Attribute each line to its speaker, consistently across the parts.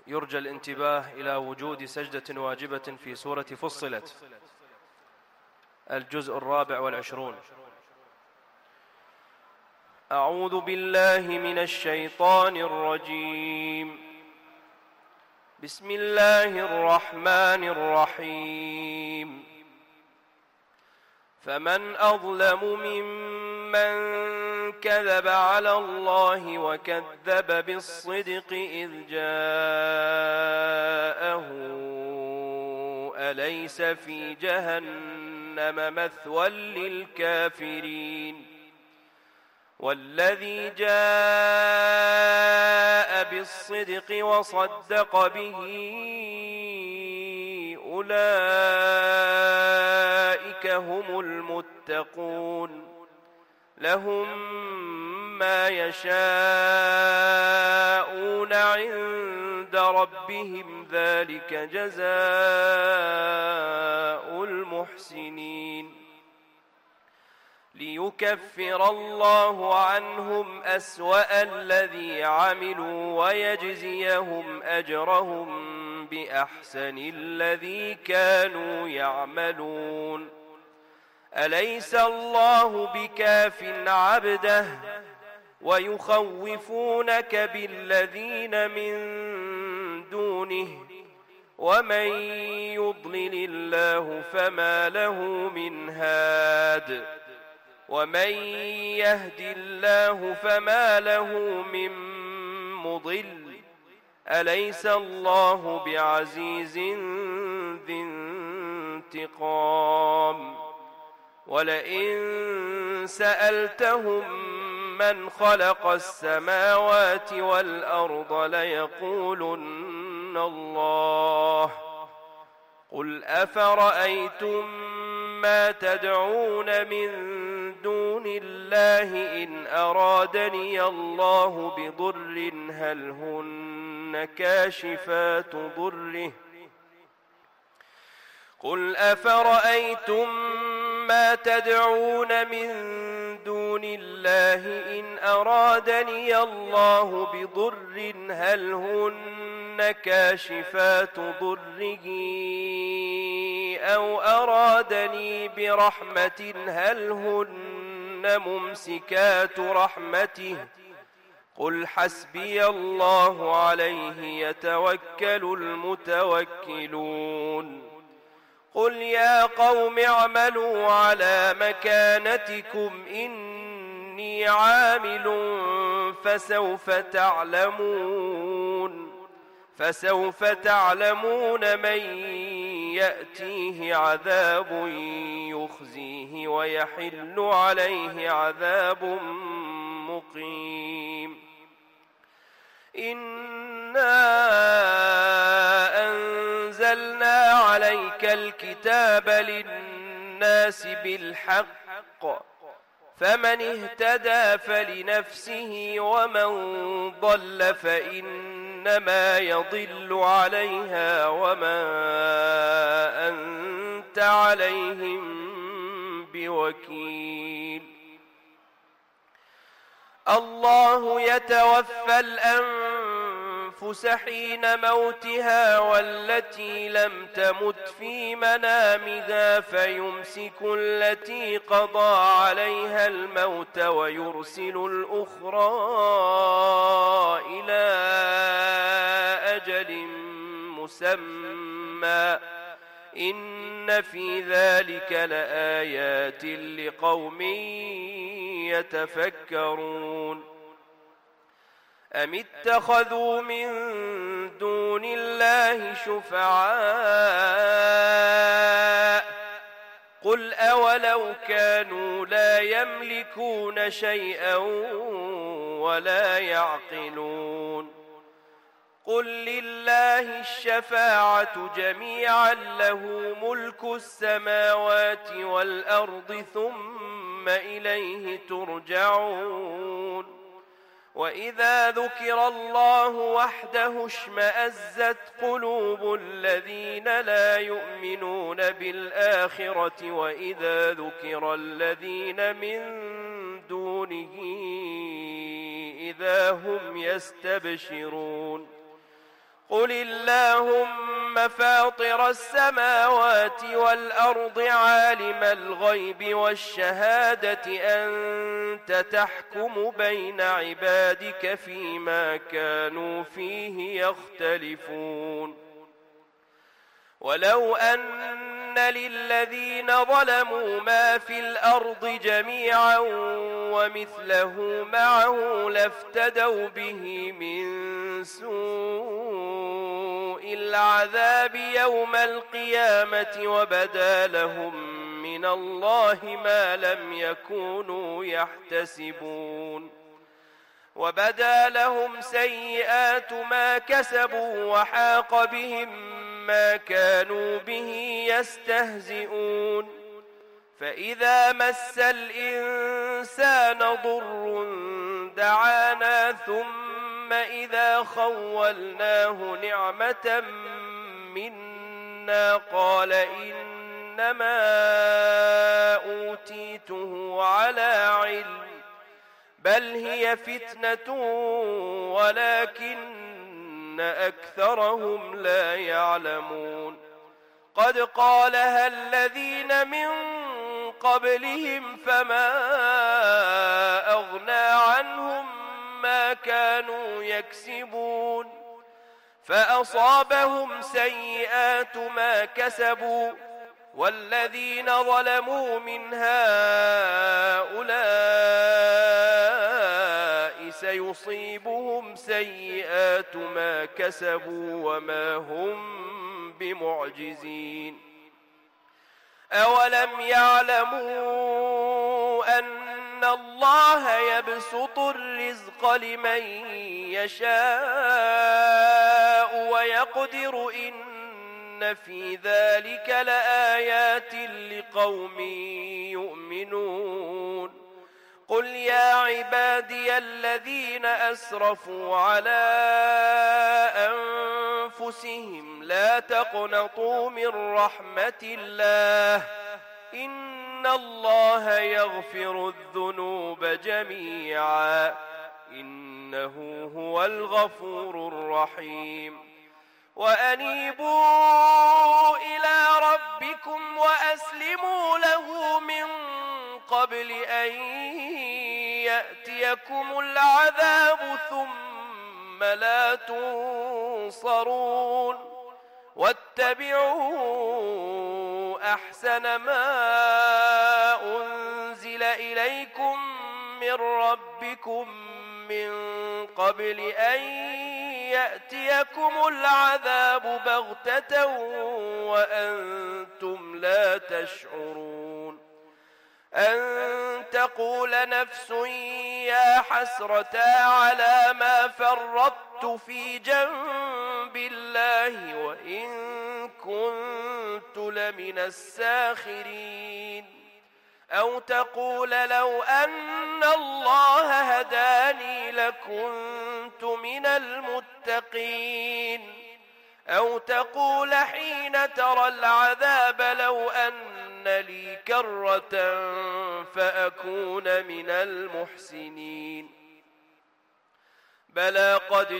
Speaker 1: يرجى الانتباه إلى وجود سجدة واجبة في سورة فصلت الجزء 24. أعوذ بالله من الشيطان الرجيم. بسم الله الرحمن الرحيم. فمن أظلم ممن كذب على الله وكذب بالصدق إذ جاءه أليس في جهنم مثوى للكافرين والذي جاء بالصدق وصدق به أولئك هم المتقون لهم ما يشاءون عند ربهم ذلك جزاء المحسنين ليكفر الله عنهم أسوأ الذي عملوا ويجزيهم أجرهم بأحسن الذي كانوا يعملون أليس الله بكاف عبده ويخوفونك بالذين من دونه ومن يضلل الله فما له من هاد ومن يهد الله فما له من مضل أليس الله بعزيز ذي انتقام ولئن سألتهم من خلق السماوات والأرض ليقولن الله قل أفرأيتم ما تدعون من دون الله إن أرادني الله بضر هل هن كاشفات ضره قل أفرأيتم ما تدعون من دون الله إن أرادني الله بضر هل هن كاشفات ضره أو أرادني برحمة هل هن ممسكات رحمته قل حسبي الله عليه يتوكل المتوكلون قل يا قوم اعملوا على مكانتكم إني عامل فسوف تعلمون من يأتيه عذاب يخزيه ويحل عليه عذاب مقيم إنا أنزلنا عليك الكتاب للناس بالحق فمن اهتدى فلنفسه ومن ضل فإنما يضل عليها وما أنت عليهم بوكيل الله يتوفى الأنفس حين موتها والتي لم تمت في منامها فيمسك التي قضى عليها الموت ويرسل الأخرى إلى أجل مسمى إن في ذلك لآيات لقوم يتفكرون أم اتخذوا من دون الله شفعاء قل أولو كانوا لا يملكون شيئا ولا يعقلون قل لله الشفاعة جميعا له ملك السماوات والأرض ثم إليه ترجعون وإذا ذكر الله وحده اشمأزت قلوب الذين لا يؤمنون بالآخرة وإذا ذكر الذين من دونه إذا هم يستبشرون قل اللهم فاطر السماوات والأرض عالم الغيب والشهادة أنت تحكم بين عبادك فيما كانوا فيه يختلفون ولو أن للذين ظلموا ما في الأرض جميعا ومثله معه لافتدوا به من سوء العذاب يوم القيامة وبدا لهم من الله ما لم يكونوا يحتسبون وبدا لهم سيئات ما كسبوا وحاق بهم ما كانوا به يستهزئون فإذا مس الإنسان ضر دعانا ثم إذا خولناه نعمة منا قال إنما أوتيته على علم بل هي فتنة ولكن أكثرهم لا يعلمون قد قالها الذين من قبلهم فما أغنى عنهم ما كانوا يكسبون فأصابهم سيئات ما كسبوا والذين ظلموا من هؤلاء سيصيبهم سيئات ما كسبوا وما هم بمعجزين أولم يعلموا أن الله يبسط الرزق لمن يشاء ويقدر إن في ذلك لآيات لقوم يؤمنون قل يا عبادي الذين أسرفوا على أنفسهم لا تقنطوا من رحمة الله إن الله يغفر الذنوب جميعا إنه هو الغفور الرحيم وأنيبوا إلى ربكم وأسلموا له من قبل أن يأتيكم العذاب ثم لا تنصرون واتبعوا أحسن ما أنزل إليكم من ربكم من قبل أن يأتيكم العذاب بغتة وأنتم لا تشعرون أن تقول نفس يا حسرة على ما فرطت في جنب الله وإن كنت لمن الساخرين أو تقول لو أن الله هداني لكنت من المتقين أو تقول حين ترى العذاب لو أن لي كرة فأكون من المحسنين بلى قد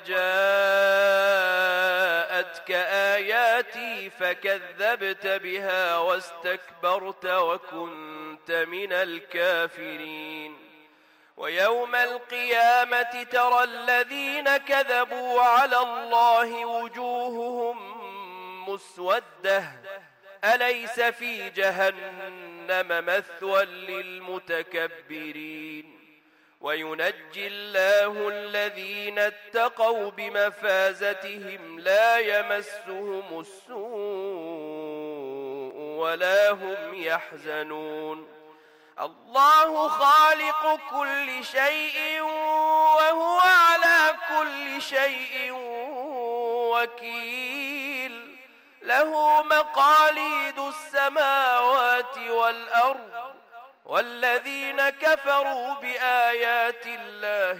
Speaker 1: جاءتك آياتي فكذبت بها واستكبرت وكنت من الكافرين ويوم القيامة ترى الذين كذبوا على الله وجوههم مسودة أليس في جهنم مثوى للمتكبرين وينجي الله الذين اتقوا بمفازتهم لا يمسهم السوء ولا هم يحزنون الله خالق كل شيء وهو على كل شيء وكيل له مقاليد السماوات والأرض والذين كفروا بآيات الله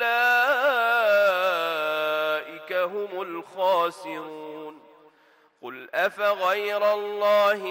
Speaker 1: أولئك هم الخاسرون قل أفغير الله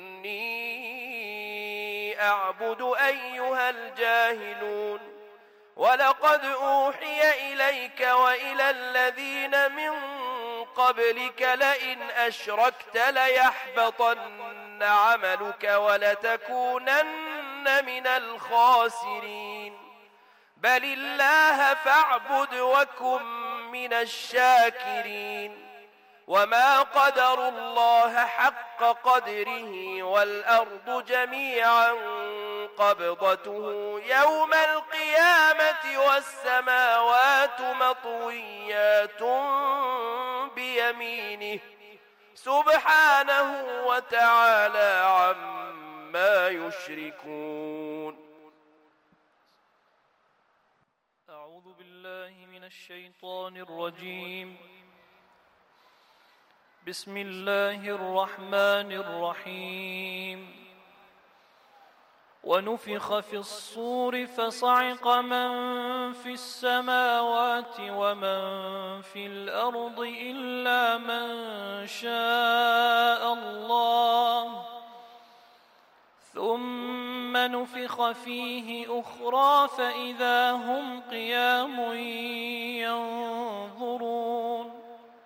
Speaker 1: تأمروني أعبد أيها الجاهلون ولقد أوحي إليك وإلى الذين من قبلك لئن أشركت ليحبطن عملك ولتكونن من الخاسرين بل الله فاعبد وكن من الشاكرين وما قدروا الله حق قدره والأرض جميعا قبضته يوم القيامة والسماوات مطويات بيمينه سبحانه وتعالى عما يشركون.
Speaker 2: أعوذ بالله من الشيطان الرجيم. بسم الله الرحمن الرحيم. ونفخ في الصور فصعق من في السماوات ومن في الأرض إلا من شاء الله ثم نفخ فيه أخرى فإذا هم قيام ينظرون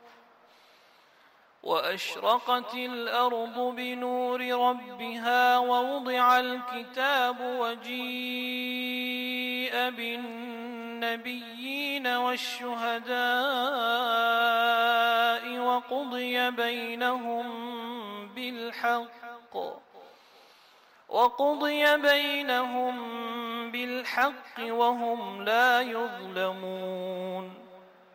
Speaker 2: وأشرقت الأرض بنور ربها ووضع الكتاب وجيء بالنبيين والشهداء وقضي بينهم بالحق وهم لا يظلمون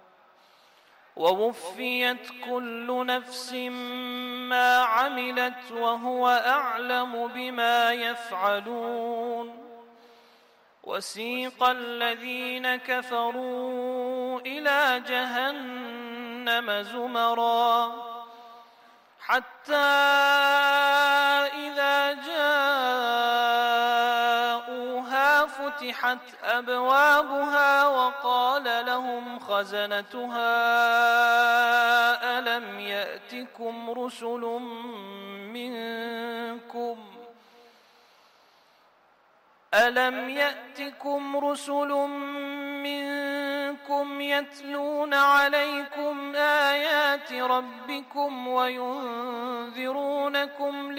Speaker 2: ووفيت كل نفس ما عملت وهو أعلم بما يفعلون وسيق الذين كفروا إلى جهنم زمرا حتى إذا جاءوها فتحت أبوابها وقال لهم خزنتها ألم يأتكم رسل منكم يتلون عليكم آيات ربكم وينذرونكم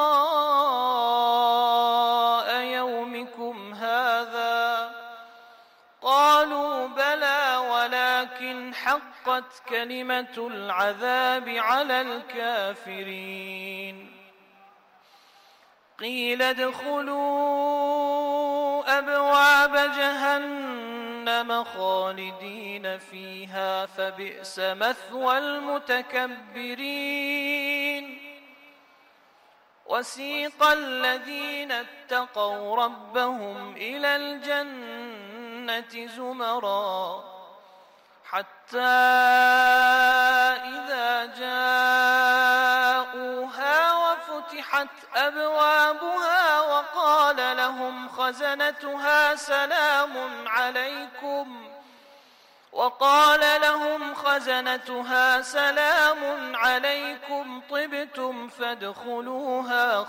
Speaker 2: لقاء يومكم هذا قالوا بلى ولكن حقت كلمة العذاب على الكافرين قيل ادخلوا أبواب جهنم خالدين فيها فبئس مثوى المتكبرين وسيق الذين اتقوا ربهم إلى الجنة زمرا حتى إذا جاءوها وفتحت أبوابها وقال لهم خزنتها سلام عليكم طبتم فادخلوها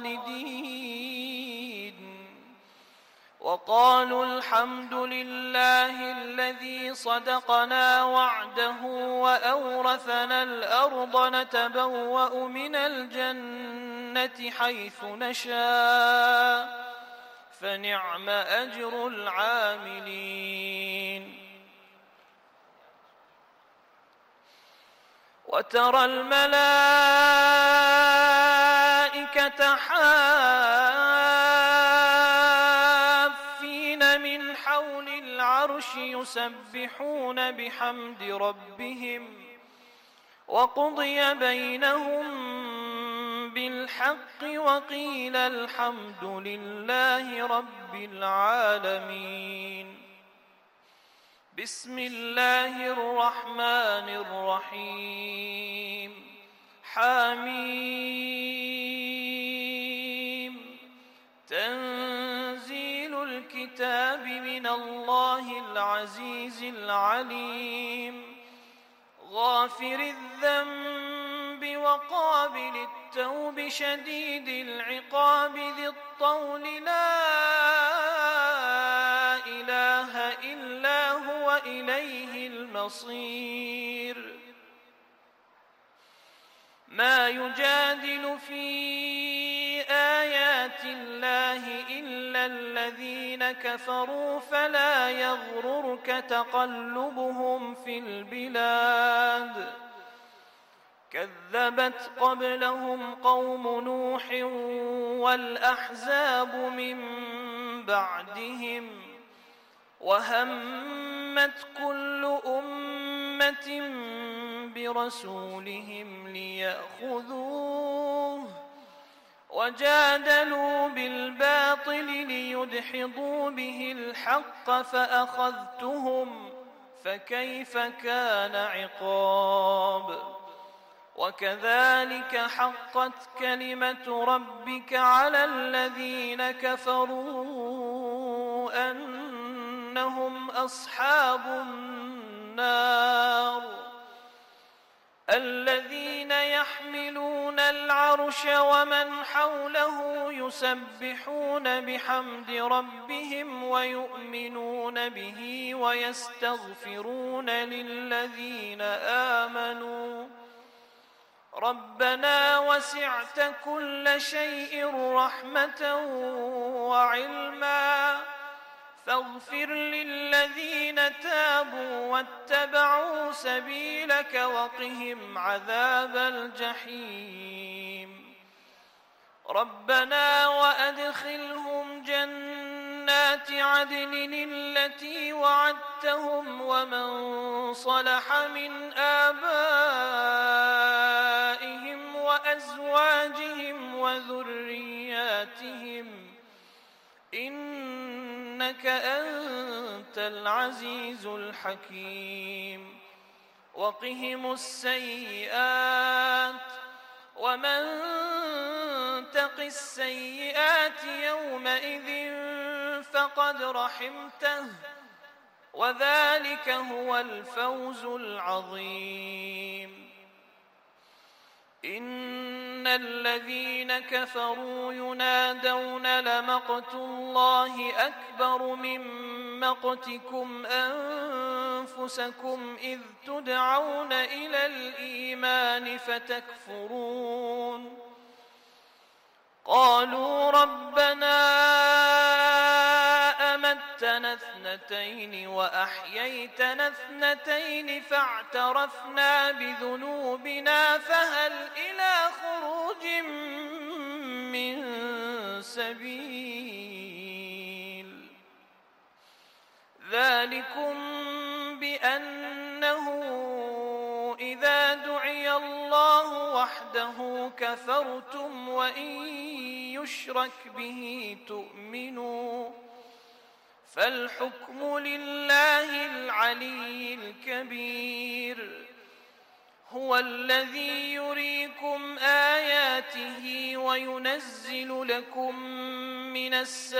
Speaker 2: خالدين وقالوا الحمد لله الذي صدقنا وعده وأورثنا الأرض نتبوأ من الجنة حيث نشاء فنعم أجر العاملين وترى الملائكة حافين من حول العرش يسبحون بحمد ربهم وقضي بينهم بالحق وقيل الحمد لله رب العالمين بسم الله الرحمن الرحيم حميم تنزيل الكتاب من الله العزيز العليم غافر الذنب وقابل التوب شديد العقاب ذي الطول لا إله وإليه المصير. ما يجادل في آيات الله إلا الذين كفروا فلا يغررك تقلبهم في البلاد. كذبت قبلهم قوم نوح والأحزاب من بعدهم وهمت كل أمة برسولهم ليأخذوه وجادلوا بالباطل ليدحضوا به الحق فأخذتهم فكيف كان عقاب. وكذلك حقت كلمة ربك على الذين كفروا أنهم أصحاب النار. الذين يحملون العرش ومن حوله يسبحون بحمد ربهم ويؤمنون به ويستغفرون للذين آمنوا ربنا وسعت كل شيء رحمة وعلما فاغفر للذين تابوا واتبعوا سبيلك وقهم عذاب الجحيم. ربنا وأدخلهم جنات عدن التي وعدتهم ومن صلح من آبائهم وأزواجهم وذرياتهم إنك أنت العزيز الحكيم. وقهم السيئات ومن تق السيئات يومئذ فقد رحمته وذلك هو الفوز العظيم. إن الذين كفروا ينادون لمقت الله أكبر من مقتكم أنفسكم إذ تدعون إلى الإيمان فتكفرون. قالوا ربنا أمتنا اثنتين وأحييتنا اثنتين فاعترفنا بذنوبنا فهل إلى خروج من سبيل. ذلكم بأنه إذا دعي الله وحده كفرتم وإن يشرك به تؤمنوا فالحكم لله العلي الكبير. هو الذي يريكم آياته وينزل لكم من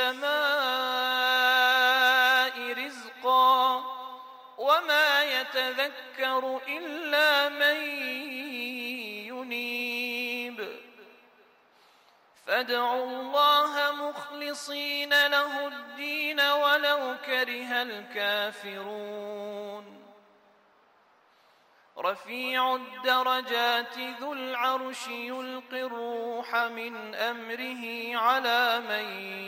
Speaker 2: السماء رزقا وما يتذكر إلا من ينيب. فادعوا الله مخلصين له الدين ولو كره الكافرون. رفيع الدرجات ذو العرش يلقي الروح من أمره على من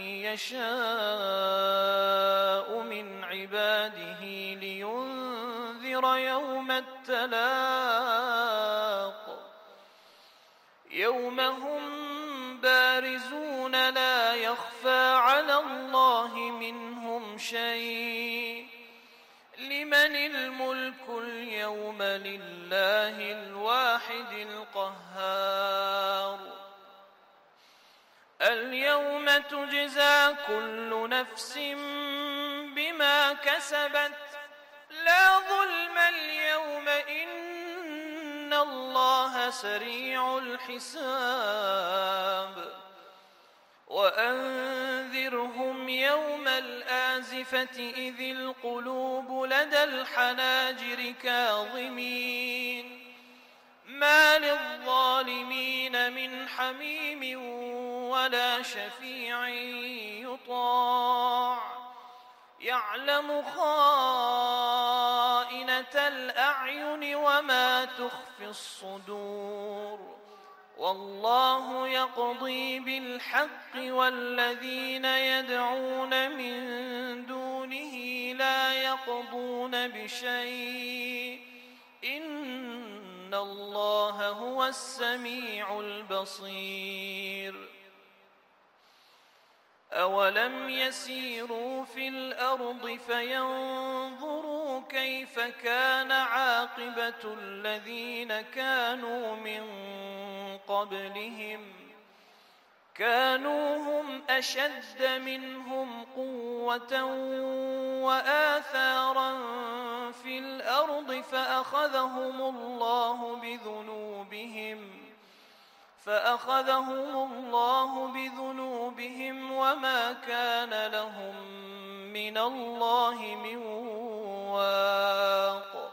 Speaker 2: يشاء من عباده لينذر يوم التلاق يوم هم بارزون لا يخفى على الله منهم شيء. لمن الملك اليوم لله الواحد القهار. اليوم تجزى كل نفس بما كسبت لا ظلم اليوم إن الله سريع الحساب. وأنذرهم يوم الآزفة إذ القلوب لدى الحناجر كاظمين ما للظالمين من حميم ولا شفيع يطاع يعلم خائنة الأعين وما تخفي الصدور والله يقضي بالحق والذين يدعون من دونه لا يقضون بشيء إن الله هو السميع البصير أولم يسيروا في الأرض فينظروا كيف كان عاقبة الذين كانوا من قبلهم كانوا هم أشد منهم قوة وآثارا في الأرض فأخذهم الله بذنوبهم وما كان لهم من الله من واق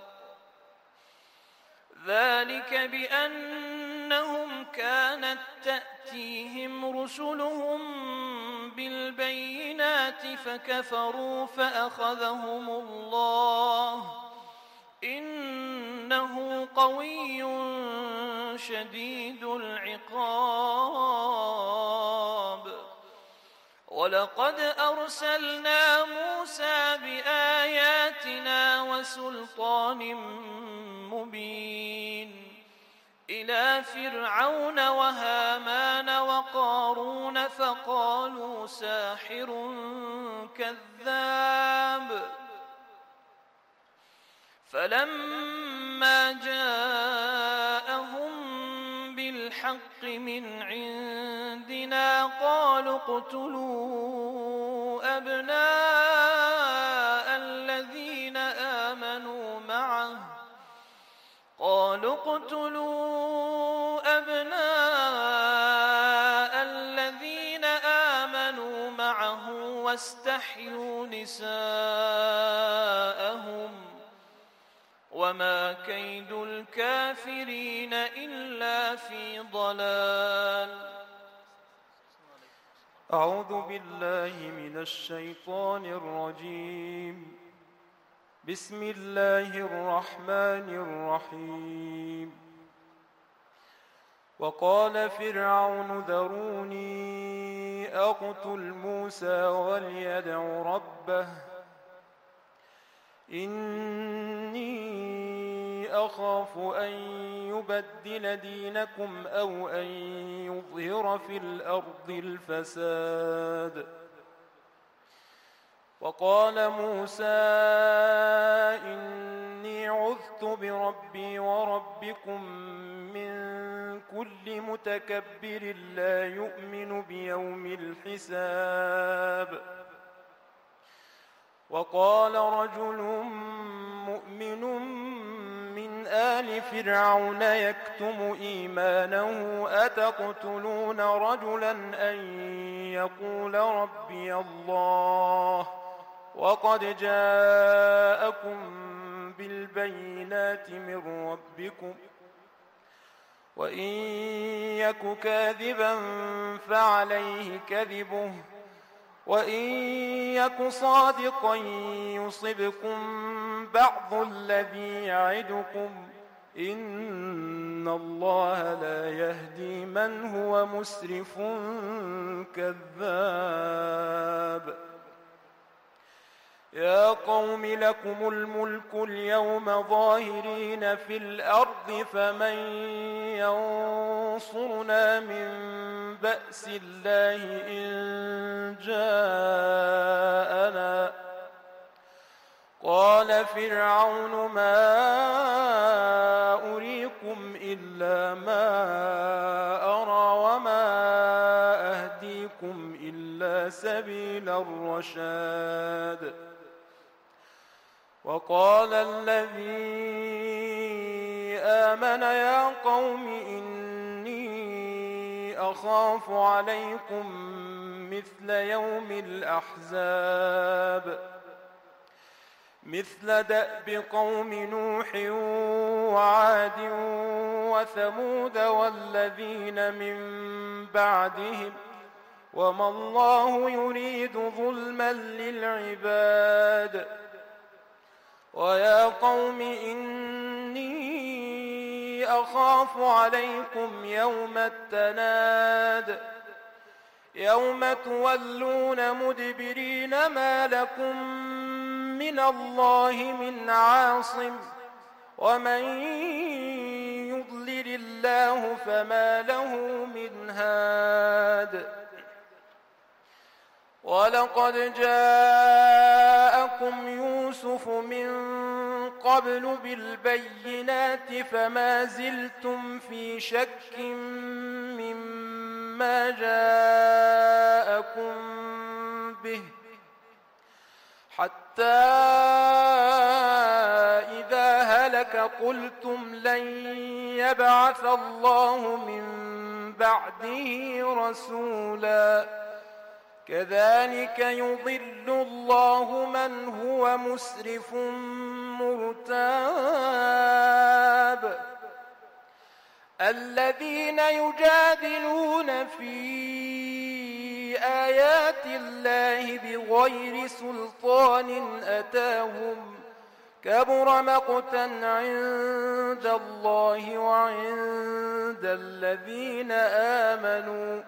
Speaker 2: ذلك بأنهم كانت تأتيهم رسلهم بالبينات فكفروا فأخذهم الله إنه قوي شديد العقاب ولقد أرسلنا موسى بآياتنا وسلطان مبين إلى فرعون وهامان وقارون فقالوا ساحر كذاب فلما جاءهم بالحق من عندنا قالوا اقتلوا أبناء الذين آمنوا معه واستحيوا نساءهم وما كيد الكافرين إلا في ضلال.
Speaker 3: أعوذ بالله من الشيطان الرجيم. بسم الله الرحمن الرحيم. وقال فرعون ذروني أقتل موسى وليدع ربه إني أخاف أن يبدل دينكم أو أن يظهر في الأرض الفساد. وقال موسى إني عذت بربي وربكم من كل متكبر لا يؤمن بيوم الحساب. وقال رجل مؤمن من آل فرعون يكتم إيمانه أتقتلون رجلا أن يقول ربي الله وقد جاءكم بالبينات من ربكم وإن يك كاذبا فعليه كذبه وإن يك صادقا يصبكم بعض الذي يعدكم إن الله لا يهدي من هو مسرف كذاب. يا قوم لكم الملك اليوم ظاهرين في الأرض فمن ينصرنا من بأس الله إن جاءنا. قال فرعون ما أريكم إلا ما أرى وما أهديكم إلا سبيل الرشاد. وقال الذي آمن يا قوم إني أخاف عليكم مثل يوم الأحزاب مثل دأب قوم نوح وعاد وثمود والذين من بعدهم وما الله يريد ظلما للعباد ويا قوم إني أخاف عليكم يوم التناد يوم تولون مدبرين ما لكم من الله من عاصم ومن يضلل الله فما له من هاد ولقد جاءكم يوسف من قبل بالبينات فما زلتم في شك مما جاءكم به حتى إذا هلك قلتم لن يبعث الله من بعده رسولا كذلك يضل الله من هو مسرف مرتاب الذين يجادلون في آيات الله بغير سلطان أتاهم كبر مقتا عند الله وعند الذين آمنوا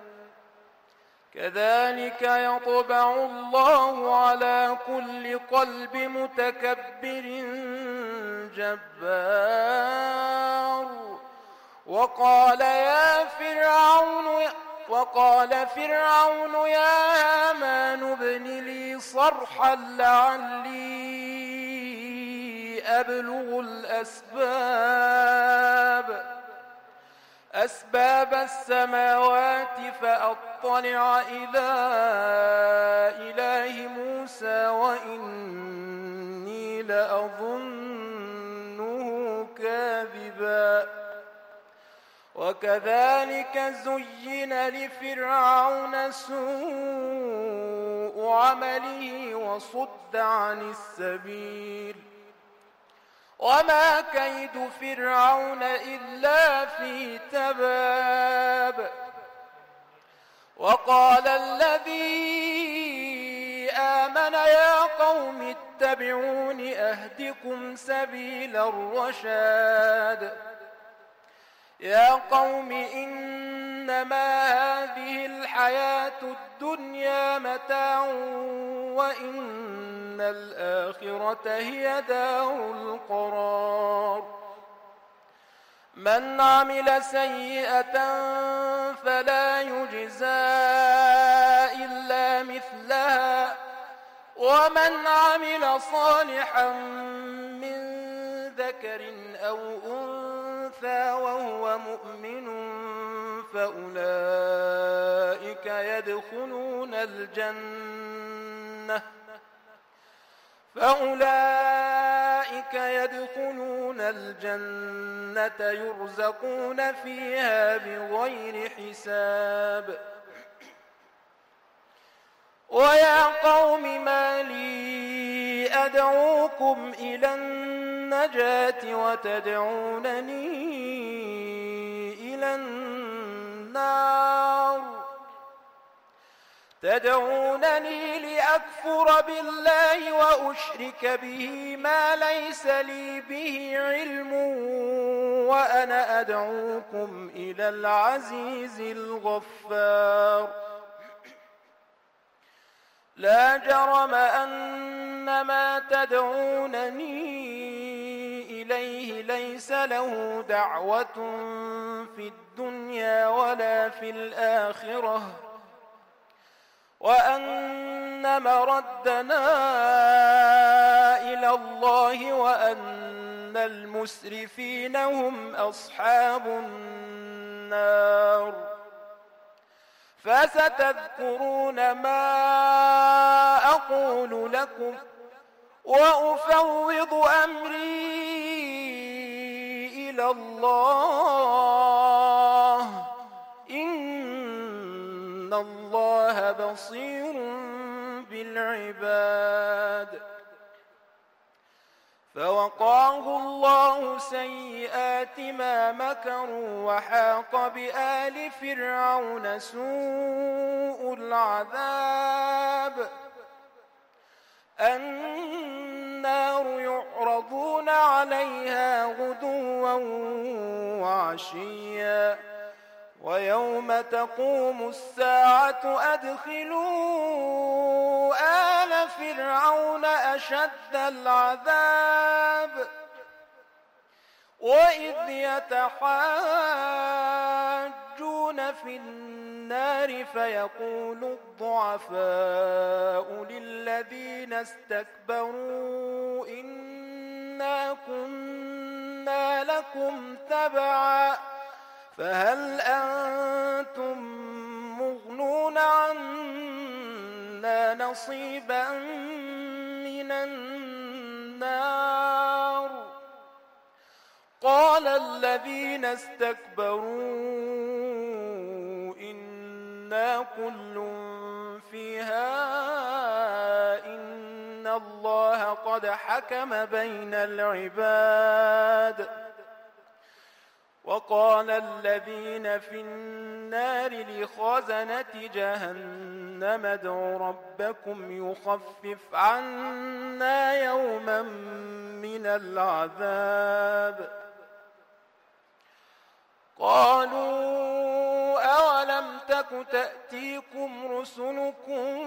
Speaker 3: كذلك يطبع الله على كل قلب متكبر جبار وقال فرعون يا هامان ابن لي صرحا لعلي أبلغ أسباب السماوات فأطلع إلى إله موسى وإني لأظنه كاذبا وكذلك زين لفرعون سوء عمله وصد عن السبيل وما كيد فرعون إلا في تباب وقال الذي آمن يا قوم اتبعون أهدكم سبيل الرشاد يا قوم إنما هذه الحياة الدنيا متاع وإن الآخرة هي دار القرار من عمل سيئة فلا يجزى إلا مثلها ومن عمل صالحا من ذكر أو أنثى وهو مؤمن فأولئك يدخلون الجنة يرزقون فيها بغير حساب ويا قوم ما لي أدعوكم إلى النجاة وتدعونني إلى النار تدعونني لأكفر بالله وأشرك به ما ليس لي به علم وأنا أدعوكم إلى العزيز الغفار لا جرم أن ما تدعونني إليه ليس له دعوة في الدنيا ولا في الآخرة وأن مردنا إلى الله وأن المسرفين هم أصحاب النار فستذكرون ما أقول لكم وأفوض أمري إلى الله إن الله بصير بالعباد فوقاه الله سيئات ما مكروا وحاق بآل فرعون سوء العذاب النار يعرضون وعشيا ويوم تقوم الساعة أدخلوا آل فرعون أشد العذاب وإذ يتحاجون في النار فيقول الضعفاء للذين استكبروا إنا كنا لكم تبعا فهل أنتم مغنون عنا نصيبا من النار قال الذين استكبروا إنا كل فيها إن الله قد حكم بين العباد وقال الذين في النار لخزنة جهنم ادعوا ربكم يخفف عنا يوما من العذاب قالوا أولم تك تأتيكم رسلكم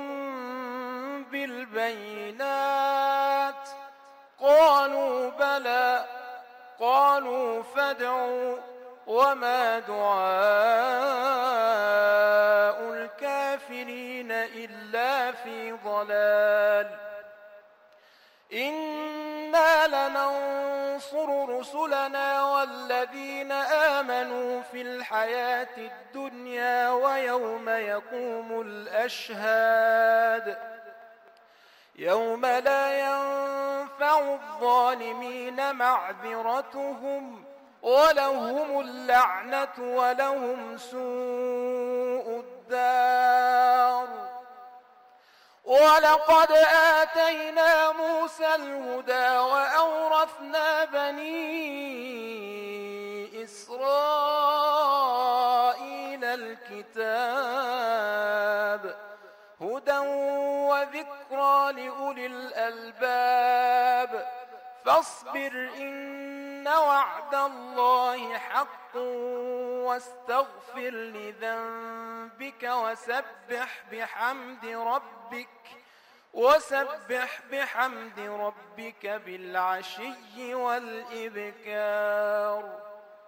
Speaker 3: بالبينات قالوا بلى قالوا فادعوا وما دعاء الكافرين إلا في ضلال إنا لننصر رسلنا والذين آمنوا في الحياة الدنيا ويوم يقوم الأشهاد يوم لا ينفع الظالمين معذرتهم ولهم اللعنة ولهم سوء الدار ولقد آتينا موسى الهدى وأورثنا بني إسرائيل الكتاب هدى وذكرى لأولي الألباب فاصبر إن وعد الله حق واستغفر لذنبك وسبح بحمد ربك بالعشي والإبكار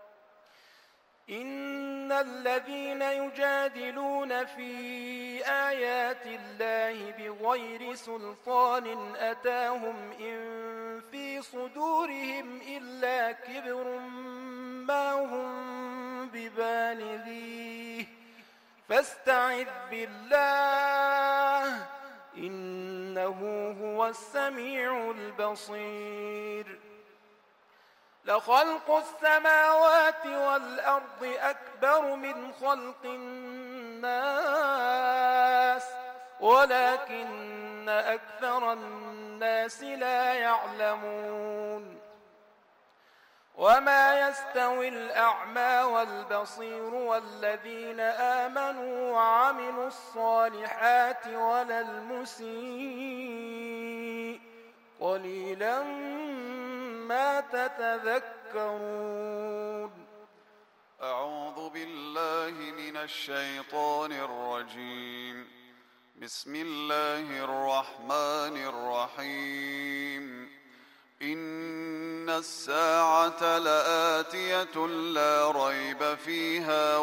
Speaker 3: إن الذين يجادلون في آيات الله بغير سلطان أتاهم إن في صدورهم إلا كبر ما هم ببالغيه فاستعذ بالله إنه هو السميع البصير لخلق السماوات والأرض أكبر من خلق الناس ولكن أكثر الناس لا يعلمون وما يستوي الأعمى والبصير والذين آمنوا وعملوا الصالحات ولا المسيء قليلا ما تتذكرون
Speaker 4: أعوذ بالله من الشيطان الرجيم بسم الله الرحمن الرحيم إن الساعة لآتية لا ريب فيها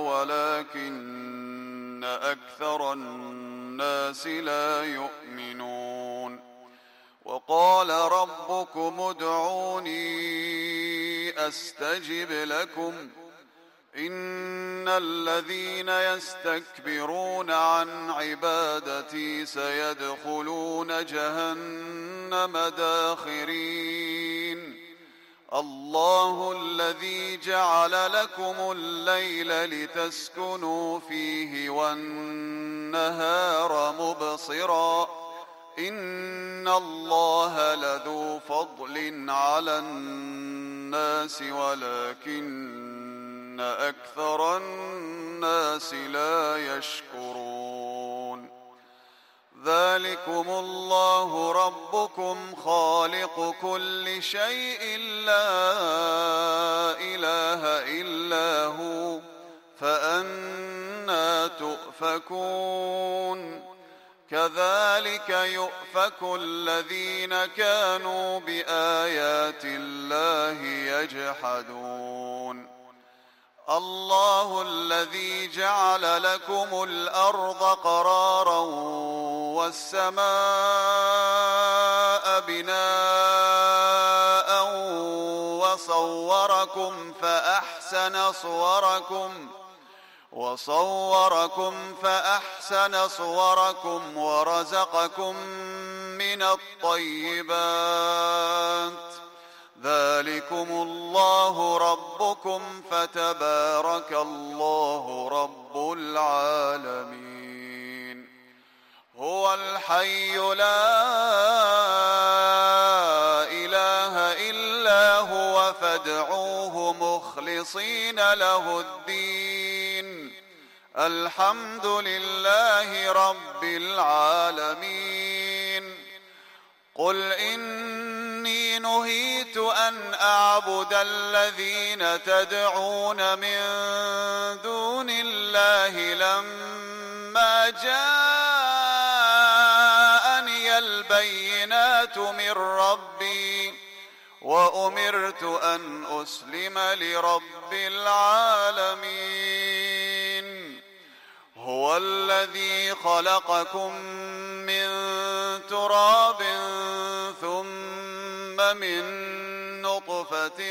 Speaker 4: ولكن أكثر الناس لا يؤمنون وقال ربكم ادعوني أستجب لكم إن الذين يستكبرون عن عبادتي سيدخلون جهنم داخرين الله الذي جعل لكم الليل لتسكنوا فيه والنهار مبصرا إن الله لذو فضل على الناس ولكن أكثر الناس لا يشكرون ذلكم الله ربكم خالق كل شيء لا إله إلا يؤفكون كذلك يؤفك الذين كانوا بآيات الله يجحدون الله الذي جعل لكم الأرض قرارا والسماء بناء وصوركم فأحسن صوركم ورزقكم من الطيبات ذلكم الله ربكم فتبارك الله رب العالمين هو الحي لا إله إلا هو فادعوه مخلصين له الدين الحمد لله رب العالمين قل إني نهيت أن أعبد الذين تدعون من دون الله لما جاءني البينات من ربي وأمرت أن أسلم لرب العالمين هو الذي خلقكم من تراب ثم من نطفة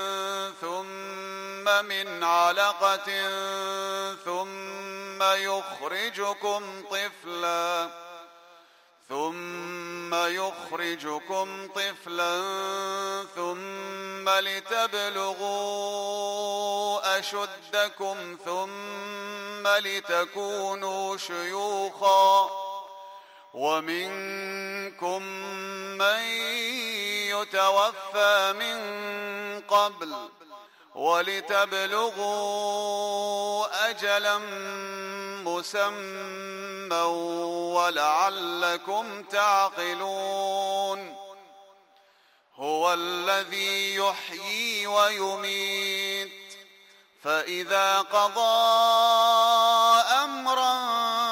Speaker 4: ثم من علقة ثم يخرجكم طفلا ثم لتبلغوا أشدكم ثم لتكونوا شيوخا ومنكم من يتوفى من قبل ولتبلغوا أجلا مسمى ولعلكم تعقلون هو الذي يحيي ويميت فإذا قضى أمرا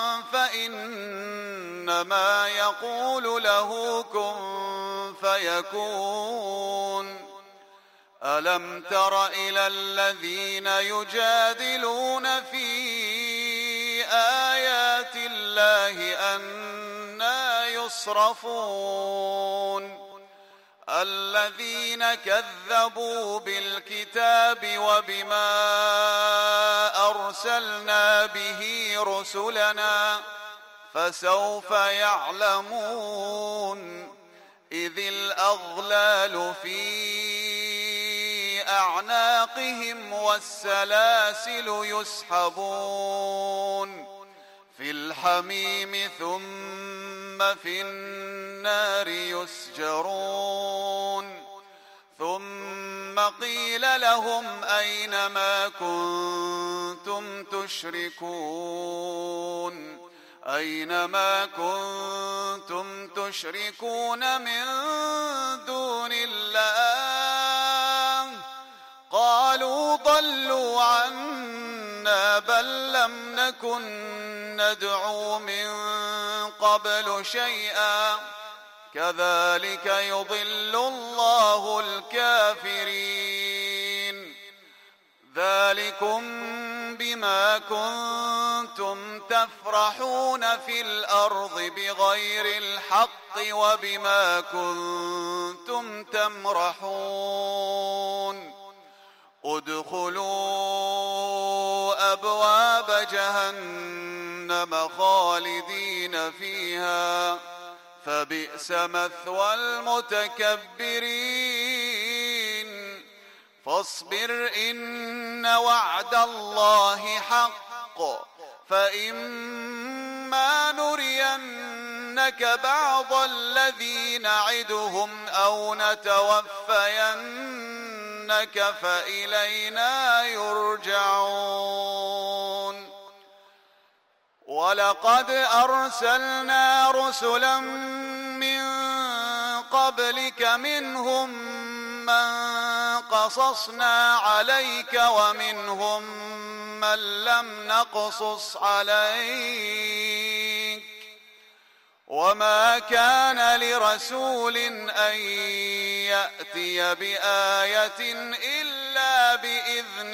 Speaker 4: فإنما يقول له كن فيكون ألم تر إلى الذين يجادلون في آيات الله أنى يصرفون الذين كذبوا بالكتاب وبما أرسلنا به رسلنا فسوف يعلمون إذ الأغلال في أعناقهم والسلاسل يسحبون في الحميم ثم في النار يسجرون ثم قيل لهم أين ما كنتم تشركون من دون الله قالوا ضلوا عنا بل لم نكن ندعو من قبل شيئا كذلك يضل الله الكافرين ذلكم بما كنتم تفرحون في الأرض بغير الحق وبما كنتم تمرحون ادخلوا أبواب جهنم خالدين فيها فبئس مثوى المتكبرين فاصبر إن وعد الله حق فإما نرينك بعض الذي نعدهم أو نتوفينك فإلينا يرجعون ولقد أرسلنا رسلا من قبلك منهم من قصصنا عليك ومنهم من لم نقصص عليك وما كان لرسول أن يأتي بآية إلا بإذن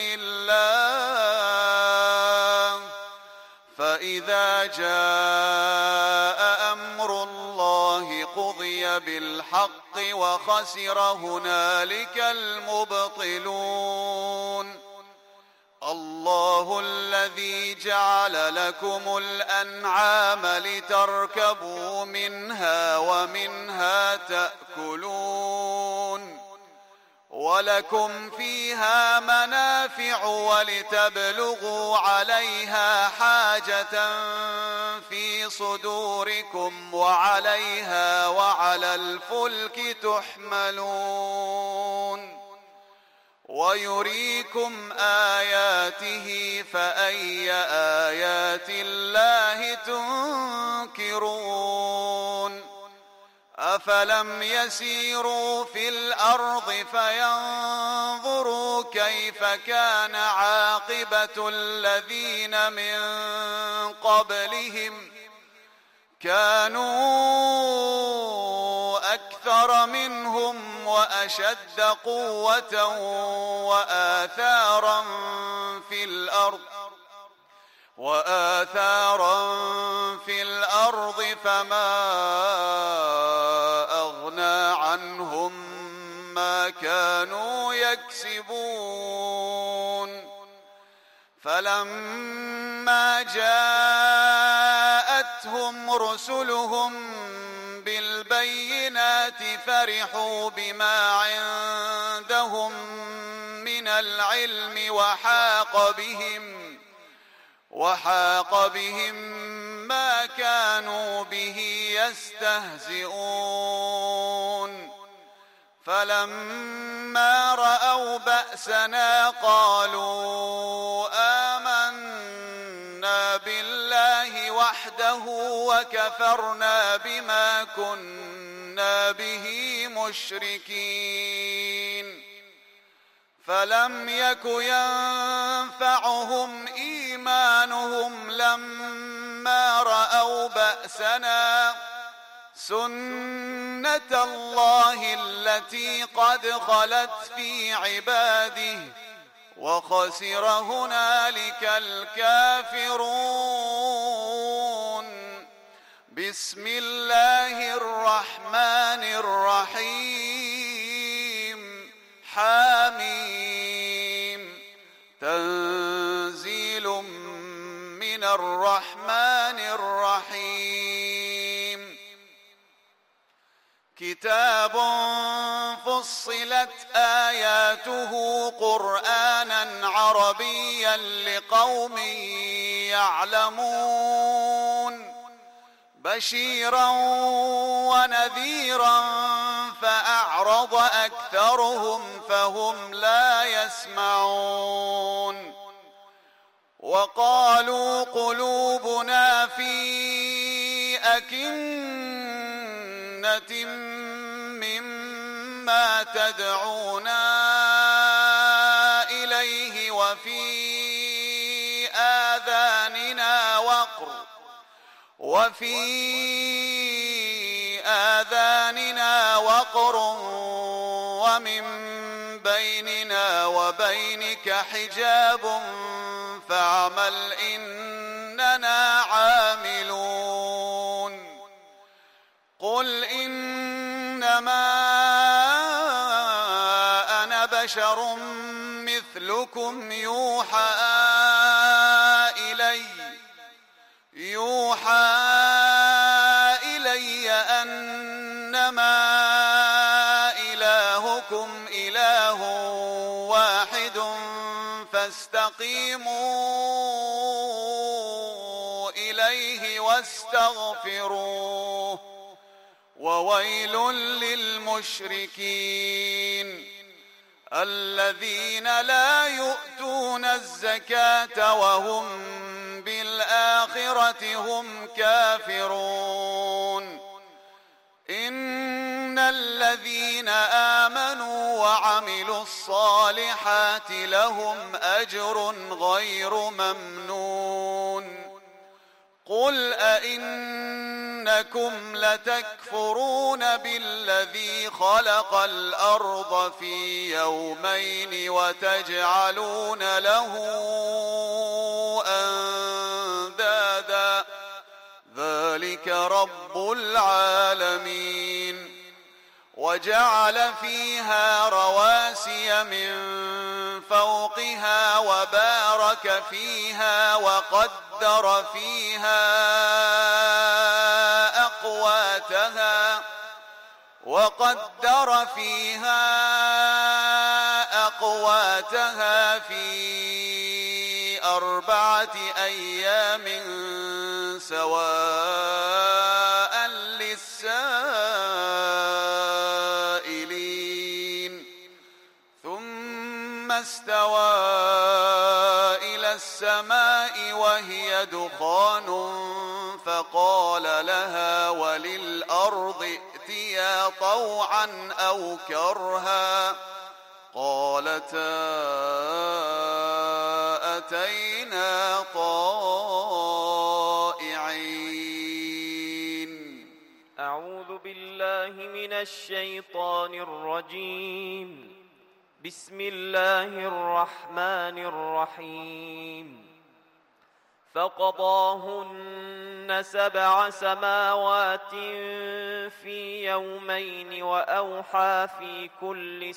Speaker 4: الله فإذا جاء أمر الله قضي بالحق وخسر هنالك المبطلون الله الذي جعل لكم الأنعام لتركبوا منها ومنها تأكلون ولكم فيها منافع ولتبلغوا عليها حاجة في صدوركم وعليها وعلى الفلك تحملون ويريكم آياته فأي آيات الله تنكرون أفلم يسيروا في الأرض فينظروا كيف كان عاقبة الذين من قبلهم كانوا أكثر منهم وأشد قوة وآثارا في الأرض فما أغنى عنهم ما كانوا يكسبون فلما جاءتهم رسلهم بالبينات فرحوا بما عندهم من العلم وحاق بهم ما كانوا به يستهزئون فلما رأوا بأسنا قالوا آمنا بالله وحده وكفرنا بما كنا به مشركين فلم يك ينفعهم إيمانهم لما رأوا بأسنا سنة الله التي قد خلت في عباده وخسر هنالك الكافرون بسم الله الرحمن الرحيم حميم تنزيل من الرحمن الرحيم كتاب فصلت آياته قرآنا عربيا لقوم يعلمون بشيرا ونذيرا فأعرض أكثرهم فهم لا يسمعون وقالوا قلوبنا في أكنة مما تدعونا إليه وفي آذاننا وقر ومن بيننا وبينك حجاب فاعمل إننا عاملون قل إنما أنا بشر مثلكم يوحى إلي أنما إلهكم إله واحد فاستقيموا إليه واستغفروه وويل للمشركين الذين لا يؤتون الزكاة وهم بالآخرة هم كافرون إن الذين آمنوا وعملوا الصالحات لهم أجر غير ممنون قل أئنكم لتكفرون بالذي خلق الأرض في يومين وتجعلون له أندادا ذلك رب العالمين وجعل فيها رواسي من فوقها وبارك فيها وقدر فيها أقواتها في 4 أيام سواء للسائلين ثم استوى إلى السماء وهي دخان فقال لها وللأرض ائتيا طوعا أو كرها قالتا أتينا طائعين.
Speaker 3: أعوذ بالله من الشيطان الرجيم. بسم الله الرحمن الرحيم. فقضاهن 7 سماوات في يومين وأوحى في كل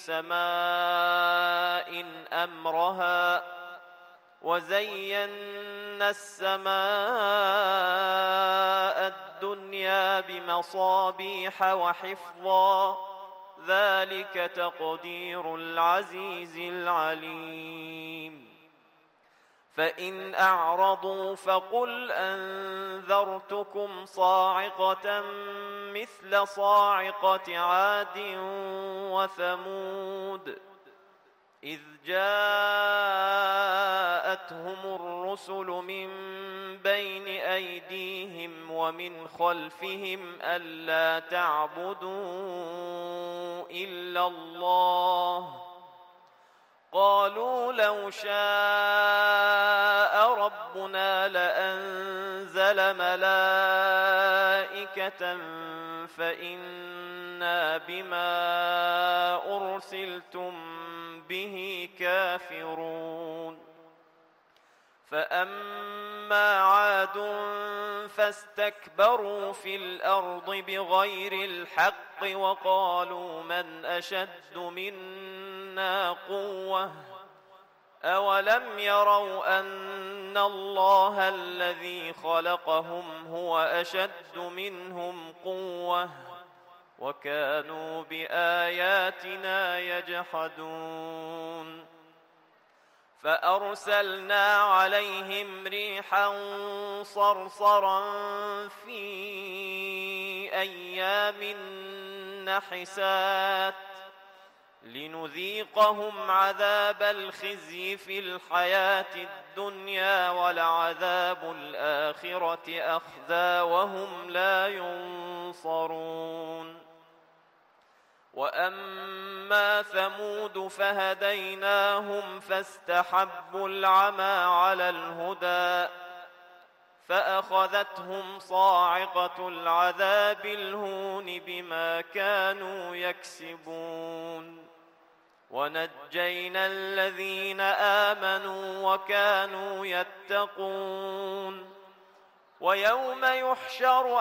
Speaker 3: سماء أمرها وزينا السماء الدنيا بمصابيح وحفظا ذلك تقدير العزيز العليم. فإن أعرضوا فقل أنذرتكم صاعقة مثل صاعقة عاد وثمود إذ جاءتهم الرسل من بين أيديهم ومن خلفهم ألا تعبدوا إلا الله قالوا لو شاء ربنا لأنزل ملائكة فإنا بما أرسلتم به كافرون. فأما عاد فاستكبروا في الأرض بغير الحق وقالوا من أشد منا قوة أولم يروا أن الله الذي خلقهم هو أشد منهم قوة وكانوا بآياتنا يجحدون. فأرسلنا عليهم ريحا صرصرا في أيام نحسات لنذيقهم عذاب الخزي في الحياة الدنيا ولعذاب الآخرة أخزى وهم لا ينصرون. وأما ثمود فهديناهم فاستحبوا العمى على الهدى فأخذتهم صاعقة العذاب الهون بما كانوا يكسبون. ونجينا الذين آمنوا وكانوا يتقون. ويوم يحشر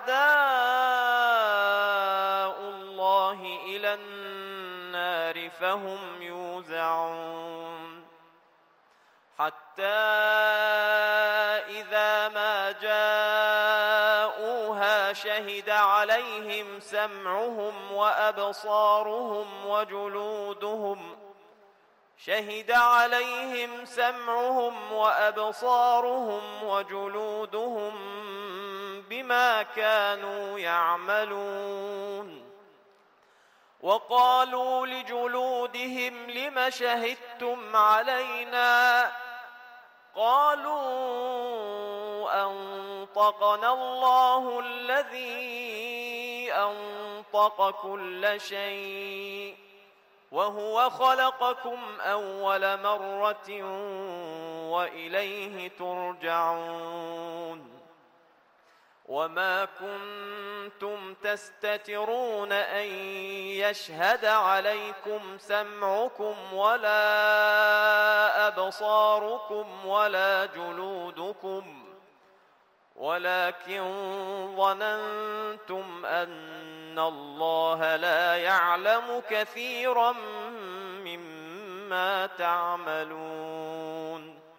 Speaker 3: أعداء الله إلى النار فهم يوزعون حتى إذا ما جاءوها شهد عليهم سمعهم وأبصارهم وجلودهم بما كانوا يعملون. وقالوا لجلودهم لم شهدتم علينا قالوا أنطقنا الله الذي
Speaker 2: الذي أنطق كل شيء وهو خلقكم أول مرة وإليه ترجعون وما كنتم تستترون أن يشهد عليكم سمعكم ولا أبصاركم ولا جلودكم ولكن ظننتم أن الله لا يعلم كثيرا مما تعملون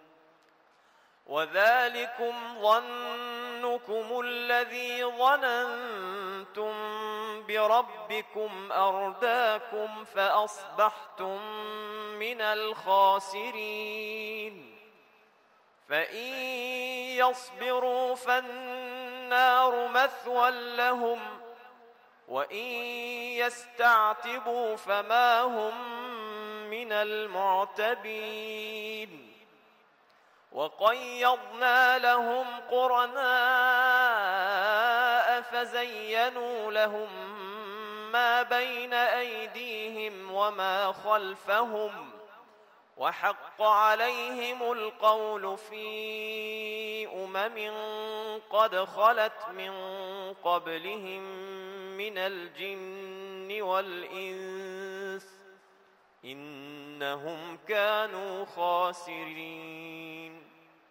Speaker 2: وذلكم ظنكم الذي ظننتم بربكم أرداكم فأصبحتم من الخاسرين فإن يصبروا فالنار مثوى لهم وإن يستعتبوا فما هم من المعتبين وقيضنا لهم قرناء فزينوا لهم ما بين أيديهم وما خلفهم وحق عليهم القول في قد خلت من قبلهم من الجن والإنس إنهم كانوا خاسرين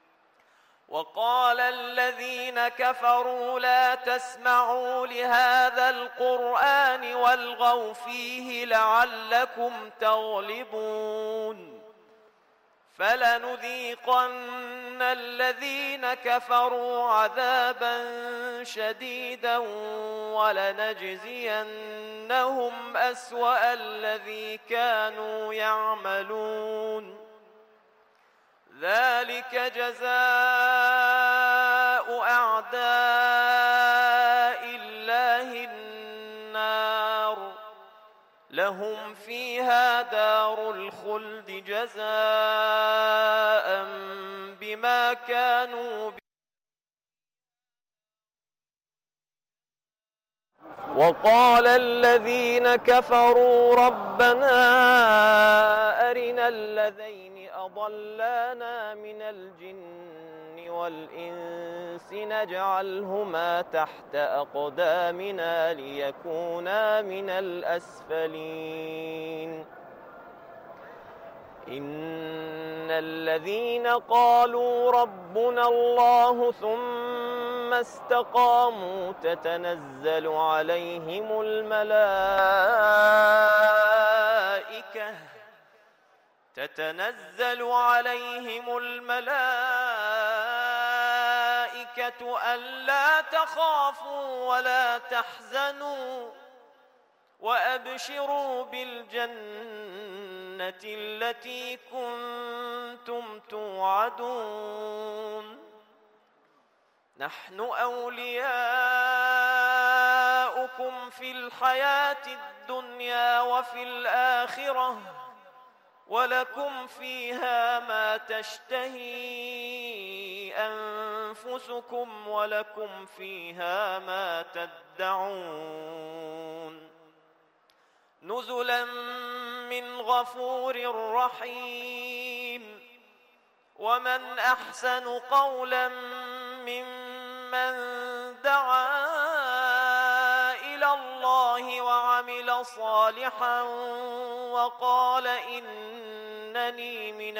Speaker 2: وقال الذين كفروا لا تسمعوا لهذا القرآن والغوا فيه لعلكم تغلبون فلنذيقن الذين كفروا عذابا شديدا ولنجزينهم أسوأ الذي كانوا يعملون ذلك جزاء أعداء الله النار لهم فيها دار الخلد جزاء بما كانوا وقال الذين كفروا ربنا أرنا الذين أضلانا من الجن والإنس نجعلهما تحت أقدامنا ليكونا من الأسفلين إن الذين قالوا ربنا الله ثم استقاموا تتنزل عليهم الملائكة ألا تخافوا ولا تحزنوا وأبشروا بالجنة التي كنتم توعدون نحن أولياؤكم في الحياة الدنيا وفي الآخرة ولكم فيها ما تشتهي أنفسكم ولكم فيها ما تدعون نزلا من غفور رحيم ومن أحسن قولا ممن دعا إلى الله وعمل صالحا وقال إنني من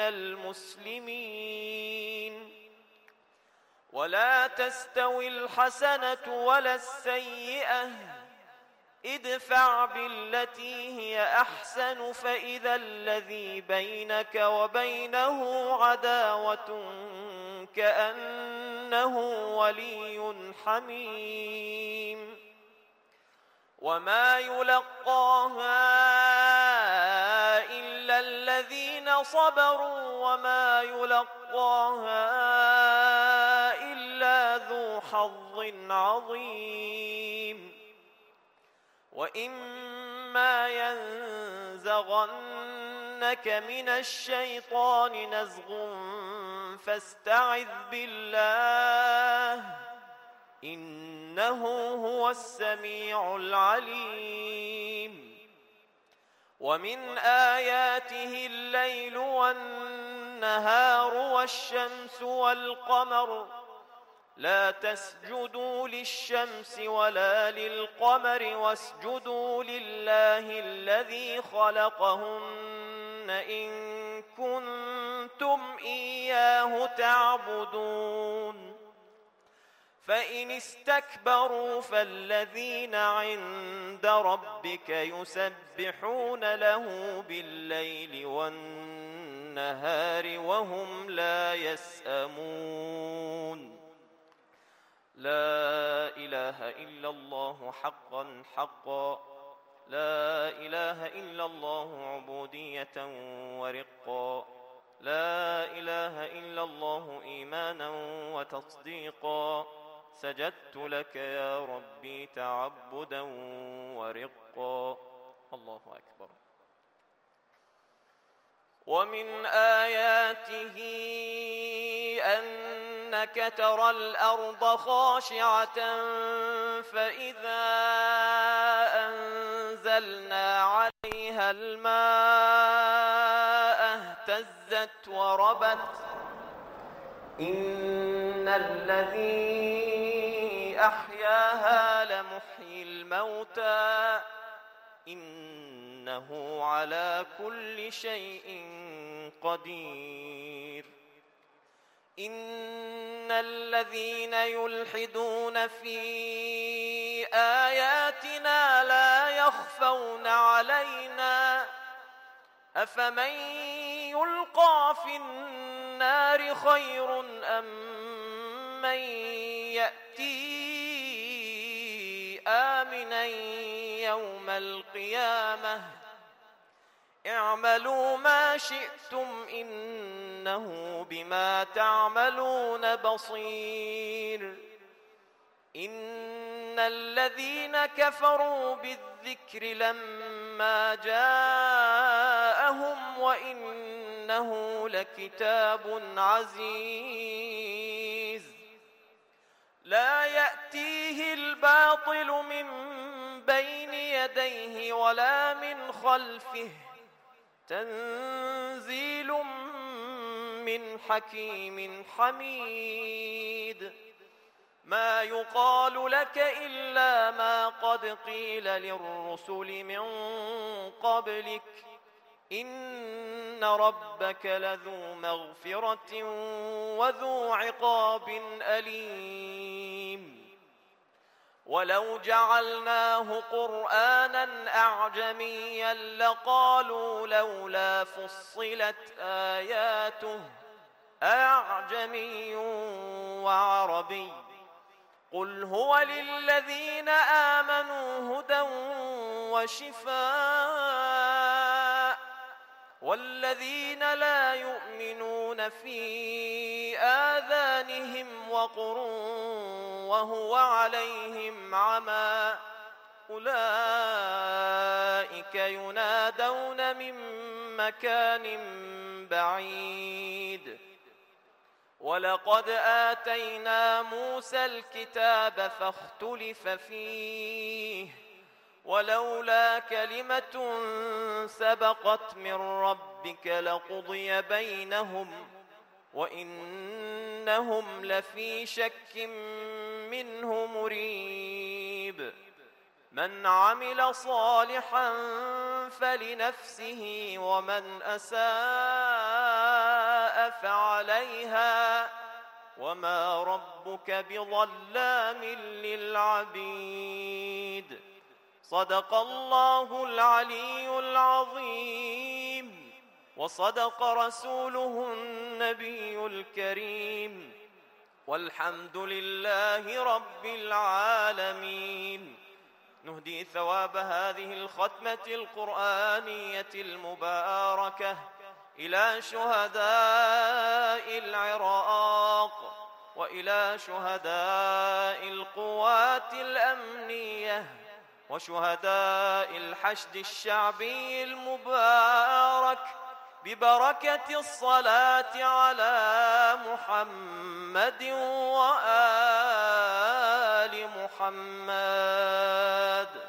Speaker 2: المسلمين ولا تستوي الحسنة ولا السيئة ادفع بالتي هي أحسن فإذا الذي بينك وبينه عداوة كأنه ولي حميم وما يلقاها إلا الذين صبروا وما يلقاها إلا ذو حظ عظيم وإما ينزغنك من الشيطان نزغ فاستعذ بالله إنه هو السميع العليم. ومن آياته الليل والنهار والشمس والقمر لا تسجدوا للشمس ولا للقمر واسجدوا لله الذي خلقهن إن كنتم إياه تعبدون. فإن استكبروا فالذين عند ربك يسبحون له بالليل والنهار وهم لا يسأمون. لا إله إلا الله حقا حقا، لا إله إلا الله عبودية ورقا، لا إله إلا الله إيمانا وتصديقا. سجدت لك يا ربي تعبدا ورقا. الله أكبر. ومن آياته أنك ترى الأرض خاشعة فإذا أنزلنا عليها الماء اهتزت وربت. إن الذي أحياها لمحيي الموتى إنه على كل شيء قدير. إن الذين يلحدون في آياتنا لا يخفون علينا أفمن يلقى في النار خير أم من يأتي آمنا يوم القيامة اعملوا ما شئتم إنه بما تعملون بصير. إن الذين كفروا بالذكر لما جاءهم وإنه لكتاب عزيز لا يأتيه الباطل من بين يديه ولا من خلفه تنزيل من حكيم حميد. ما يقال لك إلا ما قد قيل للرسل من قبلك إن ربك لذو مغفرة وذو عقاب أليم. ولو جعلناه قرآنا أعجميا لقالوا لولا فصلت آياته أعجمي وعربي قل هو للذين آمنوا هدى وشفاء والذين لا يؤمنون في آذانهم وقر وهو عليهم عمى أولئك ينادون من مكان بعيد. ولقد آتينا موسى الكتاب فاختلف فيه ولولا كلمة سبقت من ربك لقضي بينهم وإنهم لفي شك منه مريب. من عمل صالحا فلنفسه ومن أساء فعليها وما ربك بظلام للعبيد. صدق الله العلي العظيم وصدق رسوله النبي الكريم والحمد لله رب العالمين. نهدي ثواب هذه الختمة القرآنية المباركة إلى شهداء العراق وإلى شهداء القوات الأمنية وشهداء الحشد الشعبي المبارك ببركة الصلاة على محمد وآل محمد.